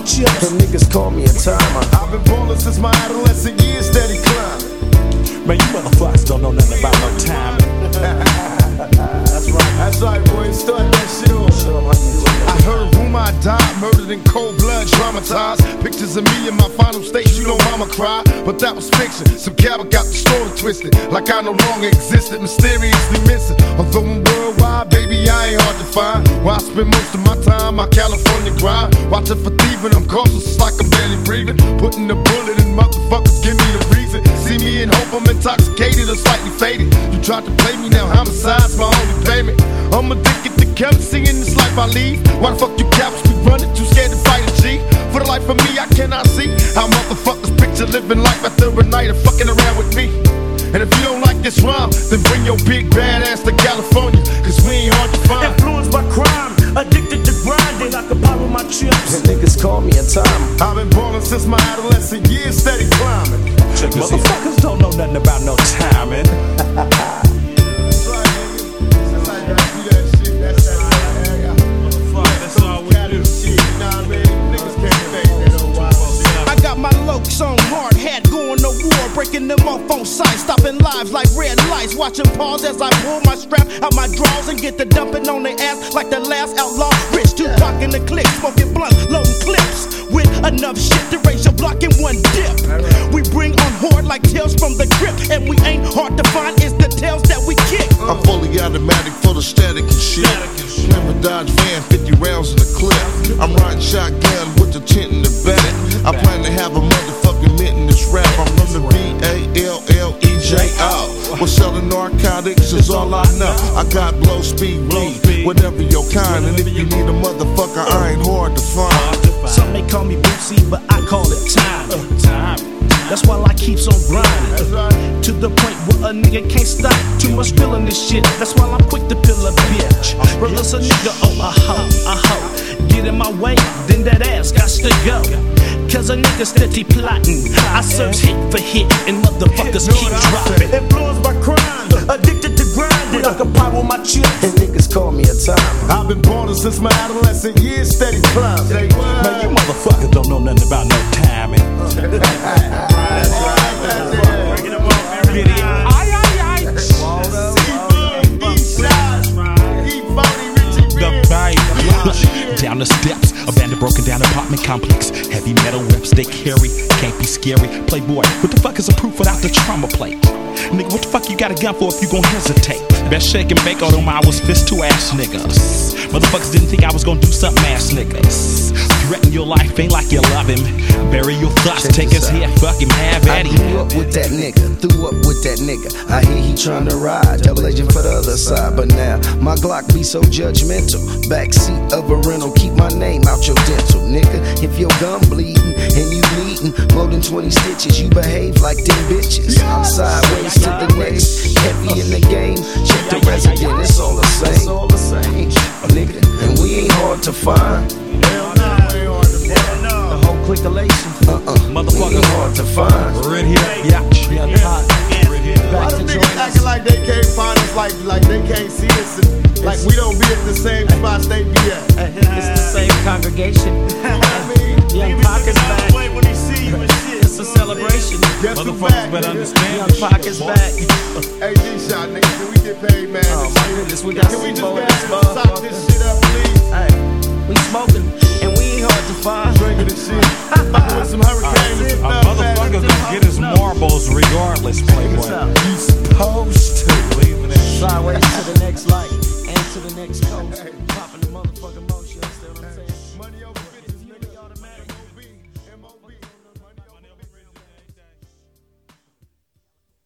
chips. And niggas call me a timer. I've been ballin' since my adolescent years, steady climbing. Man, you motherfuckers don't know nothing about no time. That's right, boy. Start that shit off. I heard rumor I died, murdered in cold blood, traumatized. Pictures of me in my final state, you know mama cried. But that was fiction. Some cabba got the story twisted, like I no longer existed, mysteriously missing. Although I'm worldwide, baby, I ain't hard to find. Where I spend most of my time, my California grind. Watching for thieving, I'm cautious, it's like I'm barely breathing. Putting a bullet in motherfuckers, give me the reason. See me in hope, I'm intoxicated or slightly faded. You tried to play me, now homicide's my only payment. I'm addicted to currency in this life I lead. Why the fuck you cops be running, too scared to fight a G? For the life of me, I cannot see how motherfuckers picture living life after a night of fucking around with me. And if you don't like this rhyme, then bring your big bad ass to California, cause we ain't hard to find. Influenced by crime, addicted to grinding. I can buy with my chips. And niggas call me a timer. I've been ballin' since my adolescent years, steady climbing. Motherfuckers don't know nothing about no timing. That's right, nigga. Since I got do that shit, that's all we do. Nah, man, niggas can't fake that old wild shit. I got my lokes on hard hat, going to war, breaking them off on sight, stopping lives like red lights, watching pause as I pull my strap out my drawers and get the dumping on their ass like the last outlaw. Rich Tupac in the click, smoking blunt, loading clips with enough shit to raise your block in one dip. We bring on horde like tails from the crypt, and we ain't hard to find, it's the tails that we kick. I'm fully automatic for the static and shit. Never Dodge van, 50 rounds in the clip. I'm riding shotgun with the tent in the back. I plan to have a motherfucking mint in this rap. I'm from the BALLEJO. We're selling narcotics is all I know. I got blow speed weed, whatever your kind. And if you need a motherfucker, I ain't hard to find. Some may call me Bootsy, but I call it time. That's why I keeps on grinding. To the point where a nigga can't stop. Too much feeling this shit. That's why I'm quick to pill a bitch. Release a nigga, oh a hoe. Get in my way, then that ass got to go. Cause a nigga steady plotting. I search hit for hit and motherfuckers keep dropping. Influenced by crime, addicted to grinding. I can pop with my chips. And niggas call me a timer. I've been ballin' since my adolescent years, steady climbing. Man, you motherfuckers don't know nothing about no timing. Down the steps, abandoned, broken down apartment complex. Heavy metal reps they carry, can't be scary. Playboy, what the fuck is a proof without the trauma plate? Nigga, what the fuck you got a gun for if you gon' hesitate? Best shake and bake, all them I was fist to ass niggas. Motherfuckers didn't think I was gon' do something ass niggas. Threaten your life, ain't like you love him. Bury your thoughts, take his head, fuck him, have at him. I grew up with that nigga, threw up with that nigga. I hear he tryna ride, double agent for the other side. But now, my Glock be so judgmental. Backseat of a rental, keep my name out your dental. Nigga, if your gun bleeding and you bleeding more than 20 stitches, you behave like them bitches. Sideways to the next, heavy in the game. Check the resident, it's all the same. It's all the same, nigga, and we ain't hard to find. Hell no, we ain't hard to find. The whole clickalation. Motherfucker, hard to find. right here, yeah, hot. Why the niggas acting like they can't find us, like they can't see us, and like we don't be at the same spots they be at? It's the same congregation. Young Pac is back. It's a celebration. Guess who back, better nigga? understand. Young Pac is back. Hey, D-Shot, nigga, can we get paid, man? Oh my goodness, we got Can we some just more in get this stop this motherfucker. shit up, please? Hey, we smoking and we ain't hard to find. Drinking this shit. Fucking with some hurricanes and some A motherfucker gonna get his marbles regardless, Playboy. You supposed to. Leaving it. Sideways to the next light and to the next coast. Popping the motherfucking